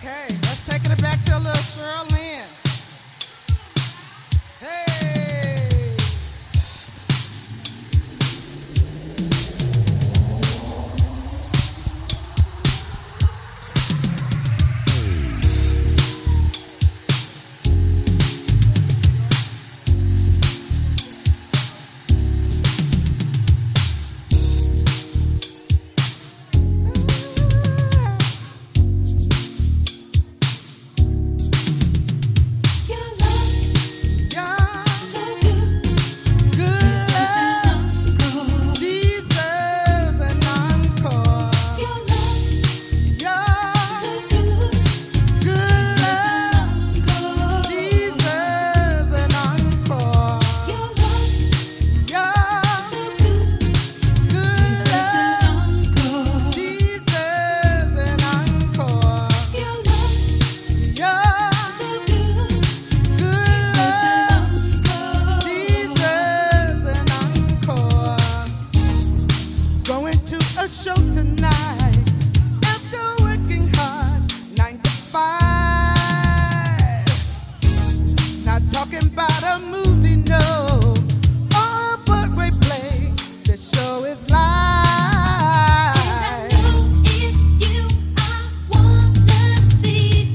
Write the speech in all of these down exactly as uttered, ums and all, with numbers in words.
Okay, let's take it back to a little Cheryl Lynn. Hey! A show tonight after working hard nine to five. Not talking about a movie, no, or a Broadway play. The show is live. And I know it's you I wanna see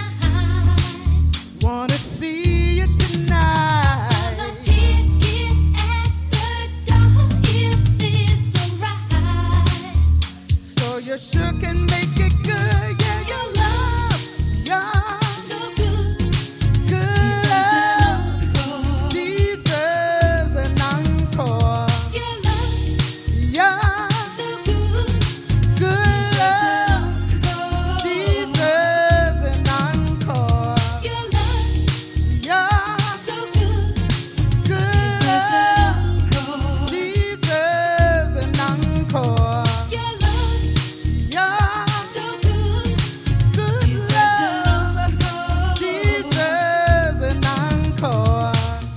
tonight. Wanna see you tonight. On a ticket at the door if it's alright. So you sure can make it good, yeah. Your love, Yeah, so good. good love Encore. deserves an encore. Your love, Yeah, so good. good love Encore. deserves an encore. Your love, Yeah, so good. good love Encore. deserves an encore. Your love, Yeah, so good. good love deserves an encore.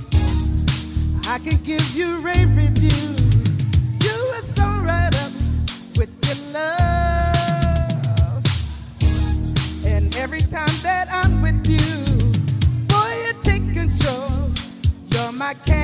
I can give you rave reviews. You are so right up with your love. And every time that I'm with you, boy, you take control. You're my cat.